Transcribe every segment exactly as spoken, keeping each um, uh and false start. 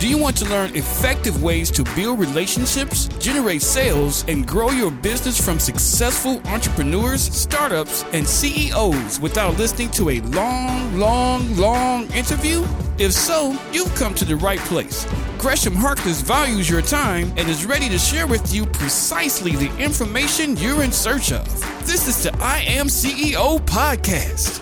Do you want to learn effective ways to build relationships, generate sales, and grow your business from successful entrepreneurs, startups, and C E Os without listening to a long, long, long interview? If so, you've come to the right place. Gresham Harkless values your time and is ready to share with you precisely the information you're in search of. This is the I Am C E O podcast.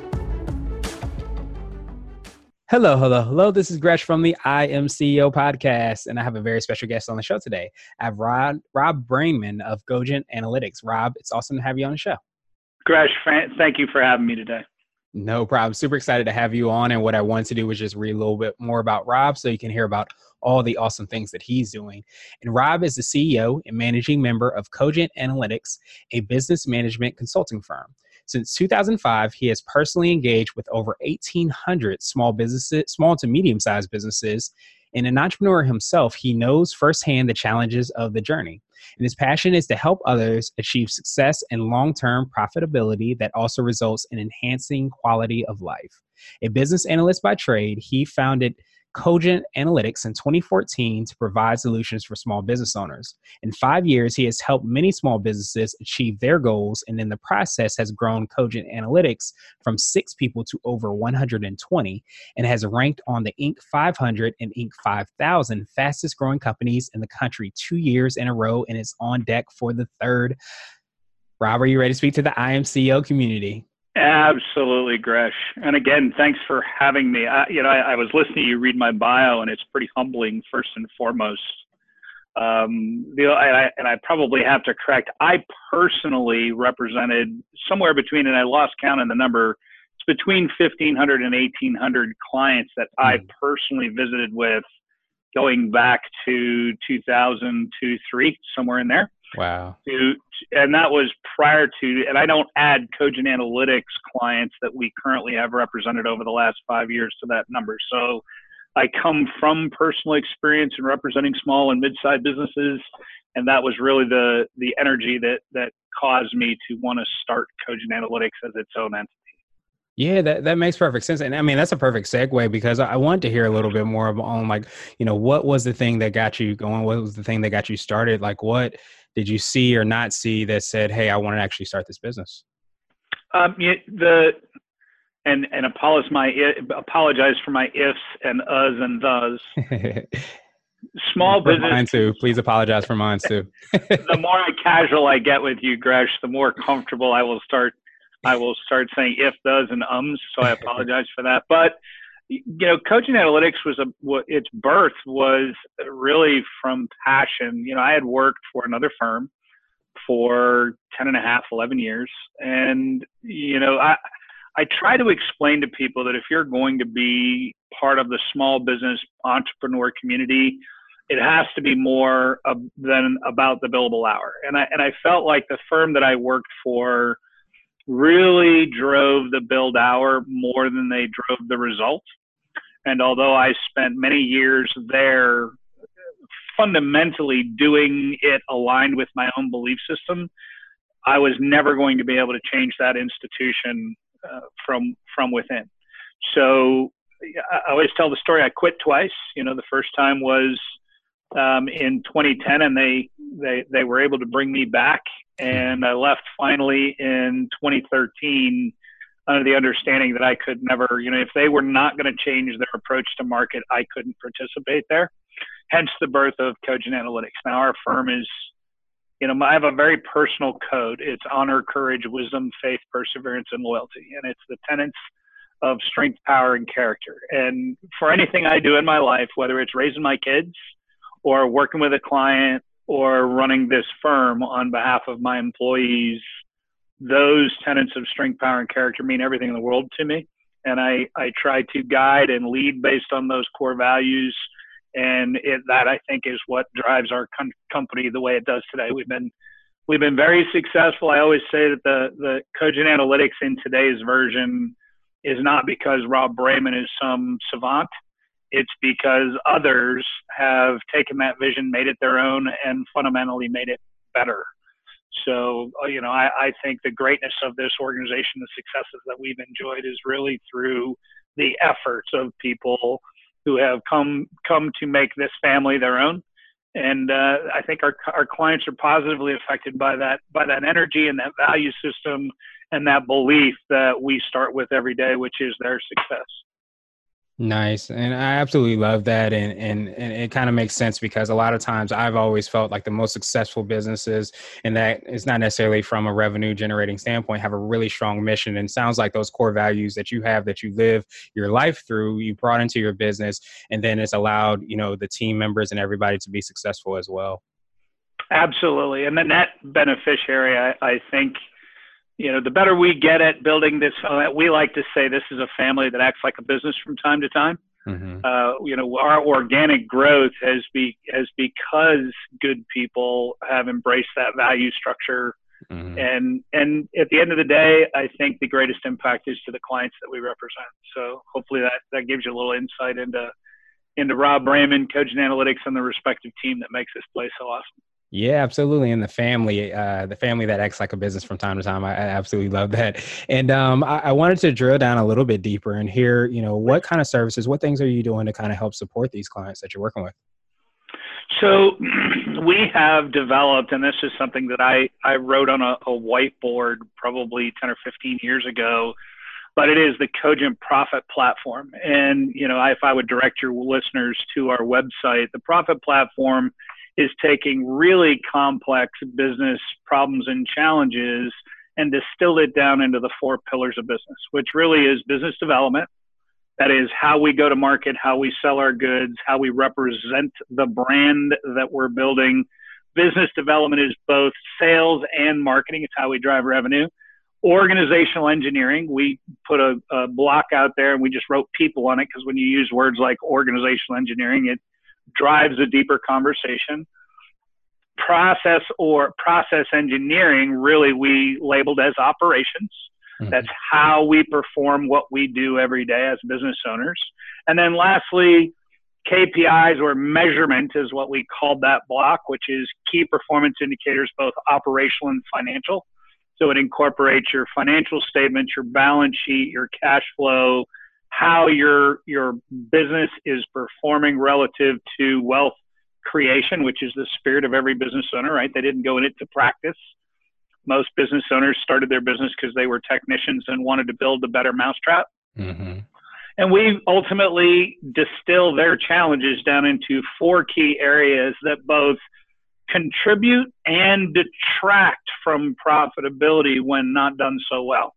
Hello, hello, hello. This is Gresh from the I Am C E O podcast, and I have a very special guest on the show today. I have Rob, Rob Brainman of Cogent Analytics. Rob, it's awesome to have you on the show. Gresh, thank you for having me today. No problem. Super excited to have you on, and what I wanted to do was just read a little bit more about Rob so you can hear about all the awesome things that he's doing. And Rob is the C E O and managing member of Cogent Analytics, a business management consulting firm. Since two thousand five, he has personally engaged with over eighteen hundred small businesses, small to medium-sized businesses. And an entrepreneur himself, he knows firsthand the challenges of the journey. And his passion is to help others achieve success and long-term profitability that also results in enhancing quality of life. A business analyst by trade, he founded Cogent Analytics in twenty fourteen to provide solutions for small business owners. In five years, he has helped many small businesses achieve their goals, and in the process has grown Cogent Analytics from six people to over one hundred twenty, and has ranked on the Inc five hundred and Inc five thousand fastest growing companies in the country two years in a row, and is on deck for the third. Rob, are you ready to speak to the I Am C E O community? Absolutely, Gresh. And again, thanks for having me. I, you know, I, I was listening to you read my bio, and it's pretty humbling, first and foremost. Um, the, I, and I probably have to correct, I personally represented somewhere between, and I lost count in the number, it's between fifteen hundred and eighteen hundred clients that I personally visited with going back to two thousand two, three, somewhere in there. Wow. To, and that was prior to, and I don't add Cogent Analytics clients that we currently have represented over the last five years to that number. So I come from personal experience in representing small and mid-sized businesses, and that was really the the energy that that caused me to want to start Cogent Analytics as its own entity. Yeah, that, that makes perfect sense. And I mean, that's a perfect segue, because I want to hear a little bit more on, like, you know, what was the thing that got you going? What was the thing that got you started? Like, what did you see or not see that said, hey, I want to actually start this business? Um, yeah, the, and, and apologize, my, apologize for my ifs and uhs and thus. Small for business. Mine too. Please apologize for mine too. The more I casual I get with you, Gresh, the more comfortable I will start I will start saying if, does, and ums. So I apologize for that. But, you know, Cogent Analytics was a, its birth was really from passion. You know, I had worked for another firm for ten and a half, eleven years. And, you know, I, I try to explain to people that if you're going to be part of the small business entrepreneur community, it has to be more uh, than about the billable hour. And I, and I felt like the firm that I worked for really drove the build hour more than they drove the result. And although I spent many years there fundamentally doing it aligned with my own belief system, I was never going to be able to change that institution uh, from from within. So I always tell the story. I quit twice. You know, the first time was um, in twenty ten, and they they they were able to bring me back. And I left finally in twenty thirteen under the understanding that I could never, you know, if they were not going to change their approach to market, I couldn't participate there. Hence the birth of Cogent Analytics. Now our firm is, you know, I have a very personal code. It's honor, courage, wisdom, faith, perseverance, and loyalty. And it's the tenets of strength, power, and character. And for anything I do in my life, whether it's raising my kids or working with a client or running this firm on behalf of my employees, those tenets of strength, power, and character mean everything in the world to me. And I, I try to guide and lead based on those core values. And it, that, I think, is what drives our com- company the way it does today. We've been we've been very successful. I always say that the, the Cogent Analytics in today's version is not because Rob Brainman is some savant. It's because others have taken that vision, made it their own, and fundamentally made it better. So, you know, I, I think the greatness of this organization, the successes that we've enjoyed, is really through the efforts of people who have come come to make this family their own. And uh, I think our our clients are positively affected by that by that energy and that value system and that belief that we start with every day, which is their success. Nice. And I absolutely love that. And, and, and it kind of makes sense because a lot of times I've always felt like the most successful businesses, and that is not necessarily from a revenue generating standpoint, have a really strong mission. And it sounds like those core values that you have, that you live your life through, you brought into your business, and then it's allowed, you know, the team members and everybody to be successful as well. Absolutely. And the net beneficiary, I, I think, you know, the better we get at building this, uh, we like to say this is a family that acts like a business from time to time. Mm-hmm. Uh, you know, our organic growth has be has because good people have embraced that value structure. Mm-hmm. And and at the end of the day, I think the greatest impact is to the clients that we represent. So hopefully that, that gives you a little insight into into Rob Braman, Cogent Analytics, and the respective team that makes this place so awesome. Yeah, absolutely. And the family, uh, the family that acts like a business from time to time. I, I absolutely love that. And um, I, I wanted to drill down a little bit deeper and hear, you know, what kind of services, what things are you doing to kind of help support these clients that you're working with? So we have developed, and this is something that I, I wrote on a, a whiteboard probably ten or fifteen years ago, but it is the Cogent Profit Platform. And, you know, if I would direct your listeners to our website, the Profit Platform is taking really complex business problems and challenges and distill it down into the four pillars of business, which really is business development. That is how we go to market, how we sell our goods, how we represent the brand that we're building. Business development is both sales and marketing. It's how we drive revenue. Organizational engineering, we put a, a block out there and we just wrote people on it, because when you use words like organizational engineering, it drives a deeper conversation. Process or process engineering, really we labeled as operations. Mm-hmm. That's how we perform what we do every day as business owners. And then lastly, K P Is, or measurement, is what we called that block, which is key performance indicators, both operational and financial. So it incorporates your financial statements, your balance sheet, your cash flow, how your your business is performing relative to wealth creation, which is the spirit of every business owner, right? They didn't go in it to practice. Most business owners started their business because they were technicians and wanted to build a better mousetrap. Mm-hmm. And we ultimately distill their challenges down into four key areas that both contribute and detract from profitability when not done so well.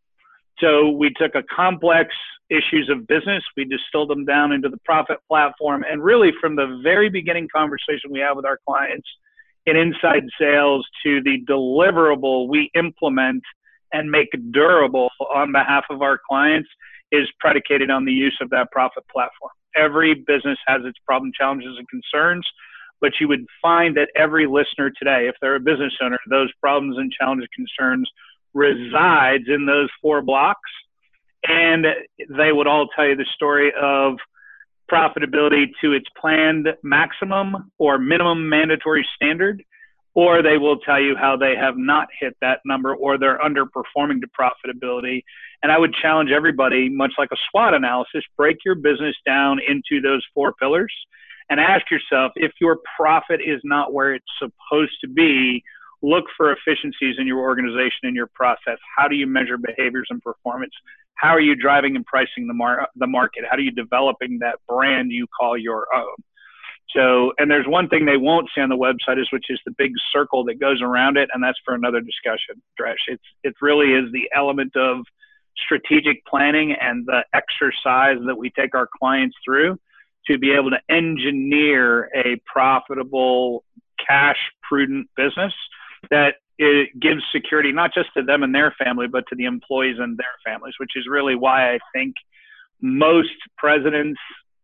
So we took a complex issues of business, we distilled them down into the Profit Platform, and really from the very beginning conversation we have with our clients in inside sales to the deliverable we implement and make durable on behalf of our clients is predicated on the use of that Profit Platform. Every business has its problem, challenges, and concerns, but you would find that every listener today, if they're a business owner, those problems and challenges, concerns resides in those four blocks. And they would all tell you the story of profitability to its planned maximum or minimum mandatory standard, or they will tell you how they have not hit that number or they're underperforming to profitability. And I would challenge everybody, much like a SWOT analysis, break your business down into those four pillars and ask yourself, if your profit is not where it's supposed to be, look for efficiencies in your organization and your process. How do you measure behaviors and performance? How are you driving and pricing the, mar- the market? How are you developing that brand you call your own? So, and there's one thing they won't see on the website, is which is the big circle that goes around it, and that's for another discussion, Dresh. It's it really is the element of strategic planning and the exercise that we take our clients through to be able to engineer a profitable, cash prudent business that it gives security not just to them and their family, but to the employees and their families, which is really why I think most presidents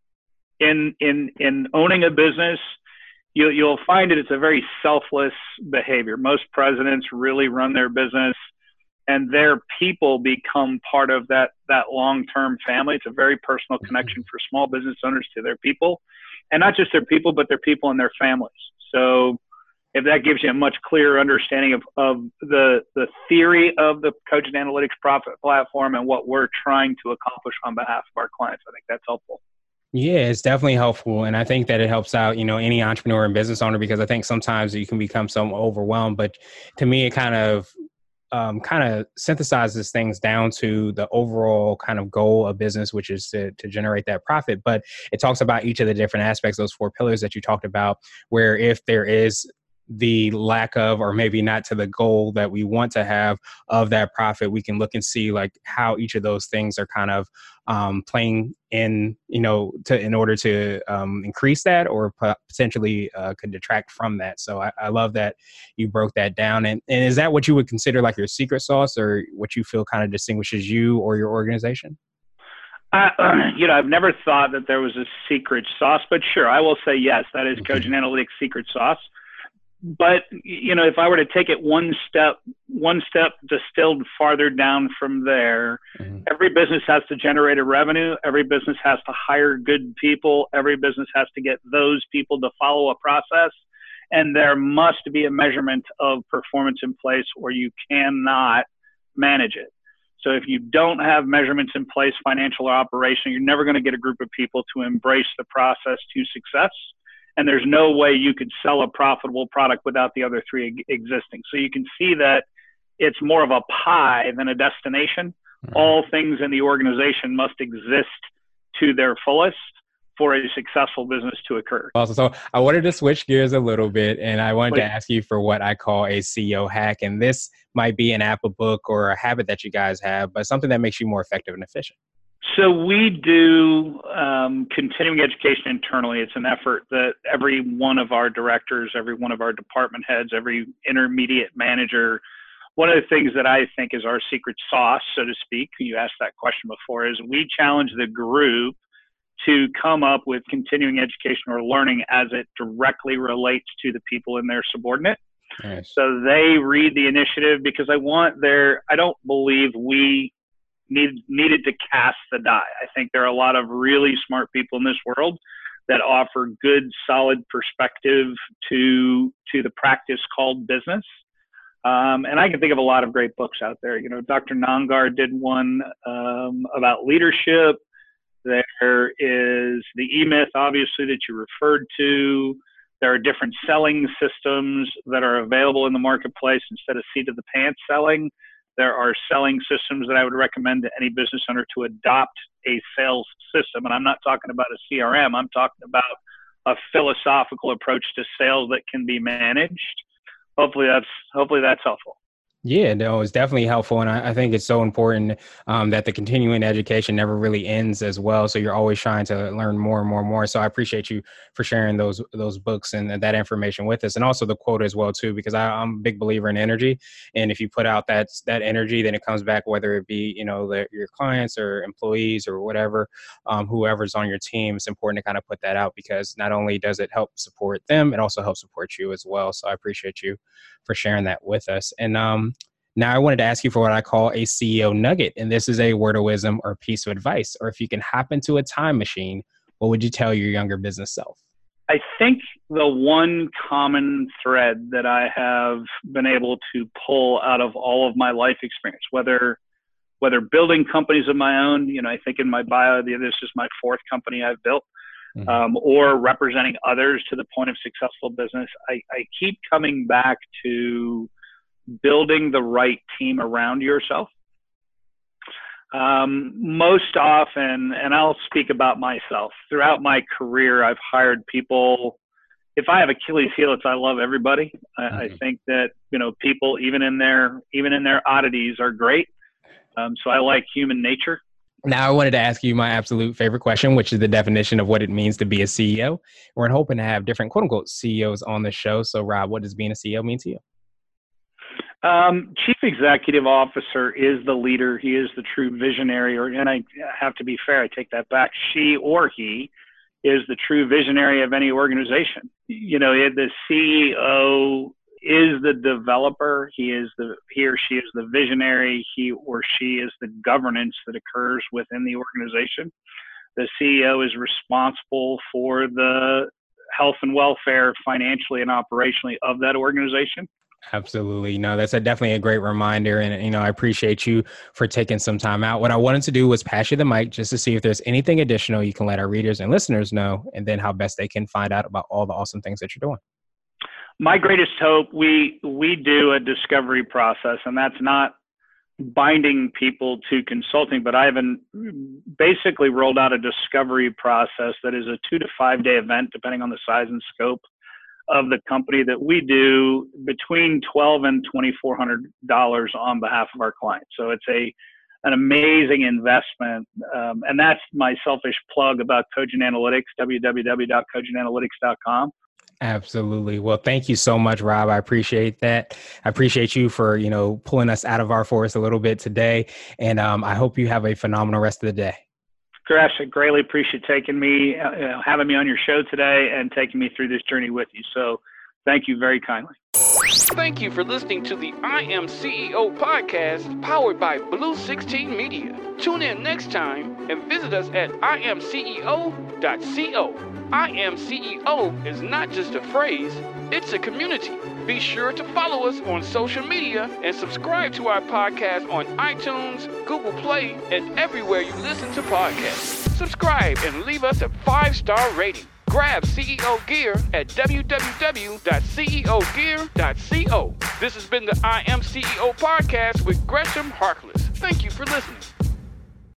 in in in owning a business, you, you'll find it, it's a very selfless behavior. Most presidents really run their business and their people become part of that, that long-term family. It's a very personal connection for small business owners to their people, and not just their people, but their people and their families. So if that gives you a much clearer understanding of, of the, the theory of the Cogent Analytics Profit Platform and what we're trying to accomplish on behalf of our clients, I think that's helpful. Yeah, it's definitely helpful. And I think that it helps out, you know, any entrepreneur and business owner, because I think sometimes you can become so overwhelmed. But to me, it kind of um, kind of synthesizes things down to the overall kind of goal of business, which is to, to generate that profit. But it talks about each of the different aspects, those four pillars that you talked about, where if there is the lack of, or maybe not to the goal that we want to have of that profit, we can look and see like how each of those things are kind of um, playing in, you know, to in order to um, increase that, or p- potentially uh, could detract from that. So I, I love that you broke that down. And, and is that what you would consider like your secret sauce, or what you feel kind of distinguishes you or your organization? Uh, you know, I've never thought that there was a secret sauce, but sure, I will say yes, that is Cogent Analytics' secret sauce. But, you know, if I were to take it one step, one step distilled farther down from there, mm-hmm. every business has to generate a revenue. Every business has to hire good people. Every business has to get those people to follow a process. And there must be a measurement of performance in place, or you cannot manage it. So if you don't have measurements in place, financial or operational, you're never going to get a group of people to embrace the process to success. And there's no way you could sell a profitable product without the other three existing. So you can see that it's more of a pie than a destination. Mm-hmm. All things in the organization must exist to their fullest for a successful business to occur. Awesome. So I wanted to switch gears a little bit, and I wanted Please. to ask you for what I call a C E O hack. And this might be an app, a book, or a habit that you guys have, but something that makes you more effective and efficient. So we do um, continuing education internally. It's an effort that every one of our directors, every one of our department heads, every intermediate manager, one of the things that I think is our secret sauce, so to speak, you asked that question before, is we challenge the group to come up with continuing education or learning as it directly relates to the people in their subordinate. Nice. So they read the initiative, because I want their, I don't believe we need, needed to cast the die. I think there are a lot of really smart people in this world that offer good, solid perspective to, to the practice called business. Um, and I can think of a lot of great books out there. You know, Doctor Nongar did one um, about leadership. There is the E-Myth, obviously, that you referred to. There are different selling systems that are available in the marketplace. Instead of seat of the pants selling, there are selling systems that I would recommend to any business owner to adopt a sales system. And I'm not talking about a C R M. I'm talking about a philosophical approach to sales that can be managed. Hopefully that's, hopefully that's helpful. Yeah, no, it's definitely helpful. And I, I think it's so important um, that the continuing education never really ends as well. So you're always trying to learn more and more and more. So I appreciate you for sharing those those books and that information with us. And also the quote as well, too, because I, I'm a big believer in energy. And if you put out that that energy, then it comes back, whether it be, you know, the, your clients or employees or whatever, um, whoever's on your team. It's important to kind of put that out, because not only does it help support them, it also helps support you as well. So I appreciate you for sharing that with us. And um, now I wanted to ask you for what I call a C E O nugget. And this is a word of wisdom or piece of advice. Or if you can hop into a time machine, what would you tell your younger business self? I think the one common thread that I have been able to pull out of all of my life experience, whether whether building companies of my own, you know, I think in my bio, this is my fourth company I've built, mm-hmm. um, or representing others to the point of successful business, I, I keep coming back to building the right team around yourself. Um, most often, and I'll speak about myself, throughout my career, I've hired people. If I have Achilles heel, it's I love everybody. I, mm-hmm. I think that, you know, people, even in their, even in their oddities, are great. Um, so I like human nature. Now I wanted to ask you my absolute favorite question, which is the definition of what it means to be a C E O. We're hoping to have different quote unquote C E Os on the show. So Rob, what does being a C E O mean to you? Um, Chief Executive Officer is the leader. He is the true visionary, or, and I have to be fair, I take that back. She or he is the true visionary of any organization. You know, the C E O is the developer. He is the, he or she is the visionary. He or she is the governance that occurs within the organization. The C E O is responsible for the health and welfare financially and operationally of that organization. Absolutely. No, that's a definitely a great reminder. And, you know, I appreciate you for taking some time out. What I wanted to do was pass you the mic just to see if there's anything additional you can let our readers and listeners know, and then how best they can find out about all the awesome things that you're doing. My greatest hope, we, we do a discovery process, and that's not binding people to consulting, but I haven't basically rolled out a discovery process that is a two to five day event, depending on the size and scope of the company, that we do between twelve hundred and twenty-four hundred dollars on behalf of our clients. So it's a an amazing investment. Um, and that's my selfish plug about Cogent Analytics, w w w dot cogent analytics dot com. Absolutely. Well, thank you so much, Rob. I appreciate that. I appreciate you for, you know, pulling us out of our forest a little bit today. And um, I hope you have a phenomenal rest of the day. Gresh, I greatly appreciate taking me, uh, you know, having me on your show today and taking me through this journey with you. So thank you very kindly. Thank you for listening to the I Am C E O podcast powered by Blue sixteen Media. Tune in next time and visit us at I am C E O dot co. I Am C E O is not just a phrase, it's a community. Be sure to follow us on social media and subscribe to our podcast on iTunes, Google Play, and everywhere you listen to podcasts. Subscribe and leave us a five-star rating. Grab C E O gear at w w w dot c e o gear dot co. This has been the I Am C E O podcast with Gresham Harkless. Thank you for listening.